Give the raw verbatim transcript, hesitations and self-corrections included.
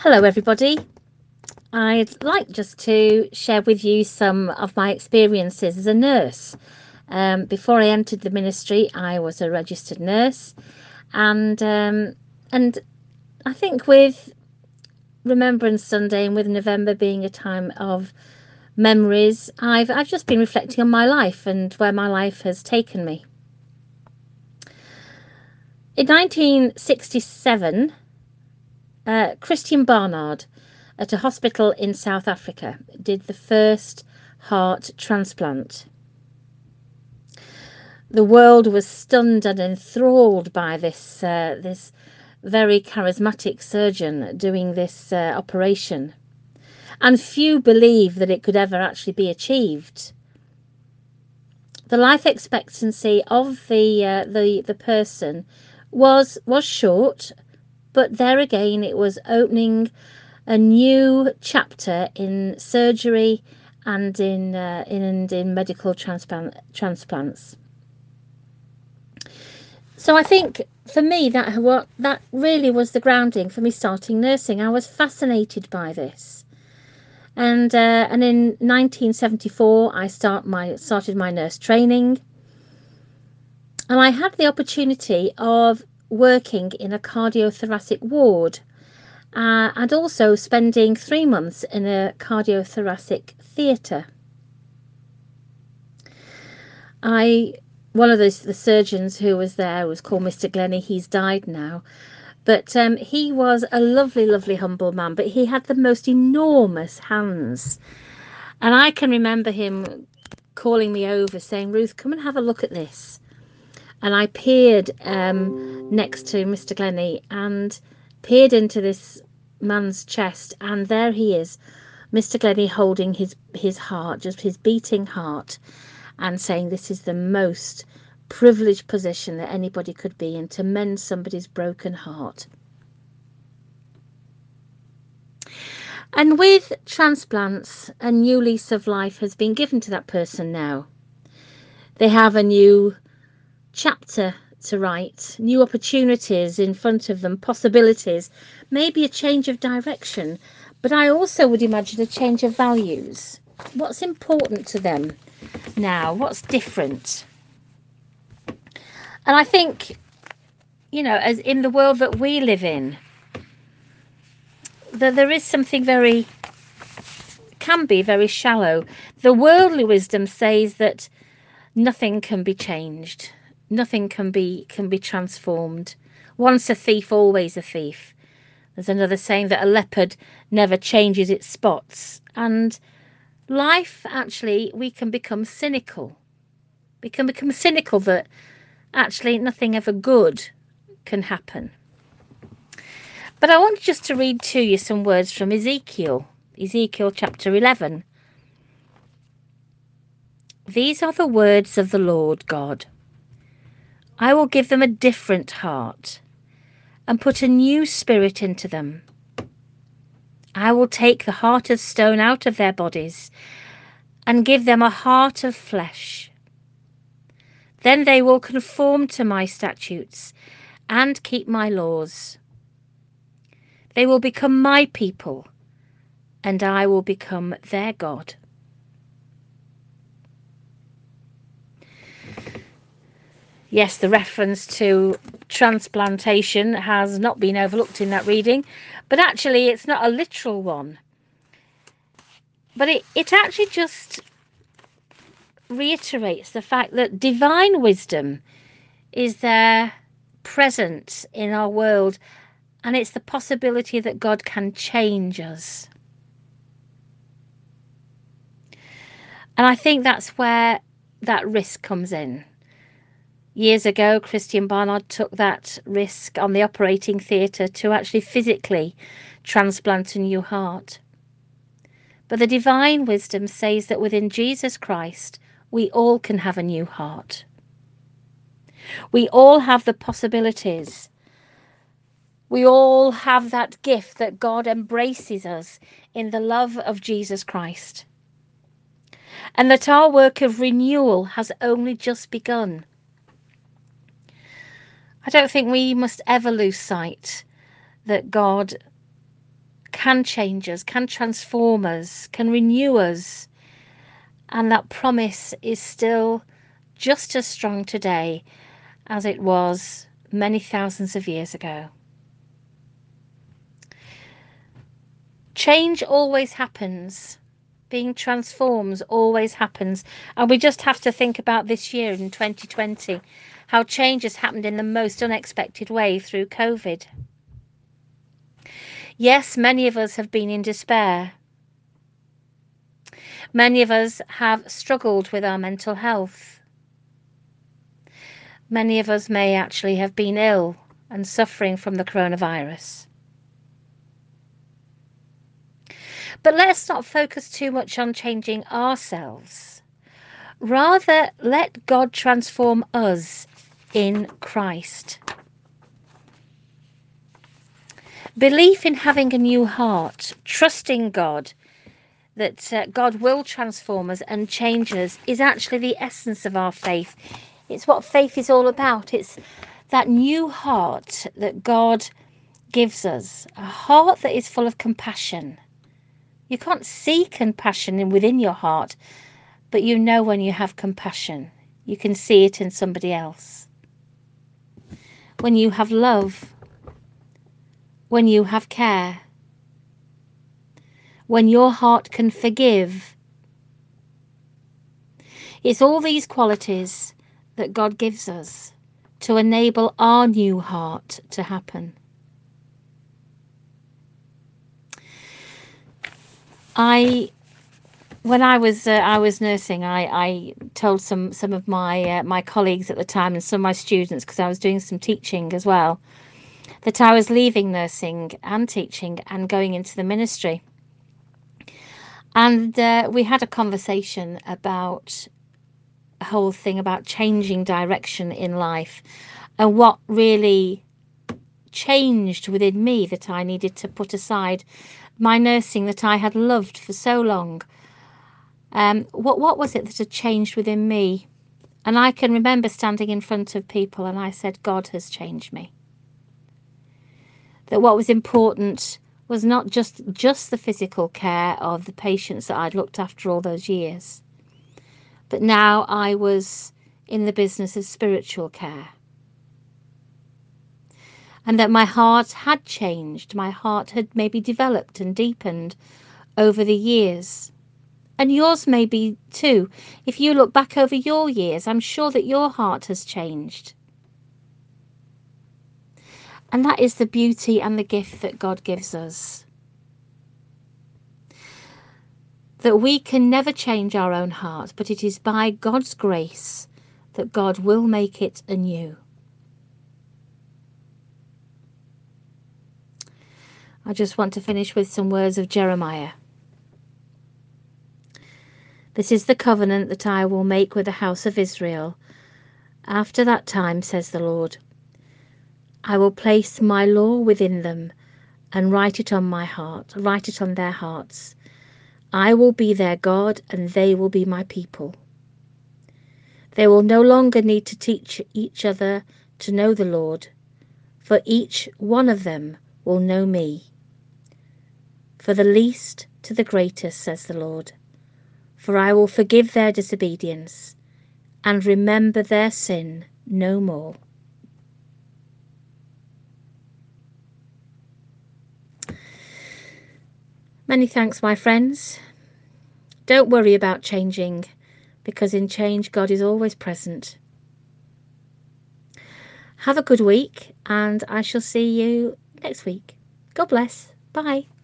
Hello everybody. I'd like just to share with you some of my experiences as a nurse. Um, before I entered the ministry, I was a registered nurse, and um, and I think with Remembrance Sunday and with November being a time of memories, I've I've just been reflecting on my life and where my life has taken me. In nineteen sixty-seven, uh, Christian Barnard at a hospital in South Africa did the first heart transplant. The world was stunned and enthralled by this uh, this very charismatic surgeon doing this uh, operation, and few believed that it could ever actually be achieved. The life expectancy of the uh, the the person was was short, but there again it was opening a new chapter in surgery and in uh, in and in medical transplant transplants. So I think for me that what that really was the grounding for me starting nursing. I was fascinated by this, and uh, and in nineteen seventy-four I start my started my nurse training, and I had the opportunity of working in a cardiothoracic ward, uh, and also spending three months in a cardiothoracic theatre. I One of the, the surgeons who was there was called Mister Glennie. He's died now, but um, he was a lovely, lovely, humble man. But he had the most enormous hands, and I can remember him calling me over, saying, "Ruth, come and have a look at this." And I peered um, next to Mister Glennie and peered into this man's chest, and there he is, Mister Glennie, holding his his heart, just his beating heart, and saying this is the most privileged position that anybody could be in, to mend somebody's broken heart. And with transplants, a new lease of life has been given to that person now. They have a new chapter to write, new opportunities in front of them, possibilities, maybe a change of direction, but I also would imagine a change of values. What's important to them now? What's different? And I think, you know, as in the world that we live in, that there is something very, can be very shallow. The worldly wisdom says that nothing can be changed, nothing can be can be transformed. Once a thief, always a thief. There's another saying that a leopard never changes its spots. And life, actually, we can become cynical. We can become cynical that actually nothing ever good can happen. But I want just to read to you some words from Ezekiel, Ezekiel chapter eleven. These are the words of the Lord God. I will give them a different heart and put a new spirit into them. I will take the heart of stone out of their bodies and give them a heart of flesh. Then they will conform to my statutes and keep my laws. They will become my people, and I will become their God. Yes, the reference to transplantation has not been overlooked in that reading, but actually it's not a literal one. But it, it actually just reiterates the fact that divine wisdom is there, present in our world, and it's the possibility that God can change us. And I think that's where that risk comes in. Years ago, Christian Barnard took that risk on the operating theatre to actually physically transplant a new heart. But the divine wisdom says that within Jesus Christ, we all can have a new heart. We all have the possibilities. We all have that gift that God embraces us in the love of Jesus Christ. And that our work of renewal has only just begun. I don't think we must ever lose sight that God can change us, can transform us, can renew us. And that promise is still just as strong today as it was many thousands of years ago. Change always happens. Being transformed always happens. And we just have to think about this year in twenty twenty, how change has happened in the most unexpected way through COVID. Yes, many of us have been in despair. Many of us have struggled with our mental health. Many of us may actually have been ill and suffering from the coronavirus. But let's not focus too much on changing ourselves. Rather, let God transform us in Christ. Belief in having a new heart, trusting God, that uh, God will transform us and change us, is actually the essence of our faith. It's what faith is all about. It's that new heart that God gives us, a heart that is full of compassion. You can't see compassion within your heart, but you know when you have compassion. You can see it in somebody else. When you have love, when you have care, when your heart can forgive. It's all these qualities that God gives us to enable our new heart to happen. I, when I was uh, I was nursing, I, I told some some of my uh, my colleagues at the time and some of my students, because I was doing some teaching as well, that I was leaving nursing and teaching and going into the ministry. And uh, we had a conversation about a whole thing about changing direction in life and what really changed within me, that I needed to put aside my nursing that I had loved for so long. Um, what what was it that had changed within me? And I can remember standing in front of people and I said, God has changed me. That what was important was not just just the physical care of the patients that I'd looked after all those years, but now I was in the business of spiritual care. And that my heart had changed. My heart had maybe developed and deepened over the years. And yours may be too. If you look back over your years, I'm sure that your heart has changed. And that is the beauty and the gift that God gives us. That we can never change our own heart, but it is by God's grace that God will make it anew. I just want to finish with some words of Jeremiah. This is the covenant that I will make with the house of Israel. After that time, says the Lord, I will place my law within them and write it on my heart, write it on their hearts. I will be their God and they will be my people. They will no longer need to teach each other to know the Lord, for each one of them will know me. For the least to the greatest, says the Lord, for I will forgive their disobedience and remember their sin no more. Many thanks, my friends. Don't worry about changing, because in change God is always present. Have a good week, and I shall see you next week. God bless. Bye.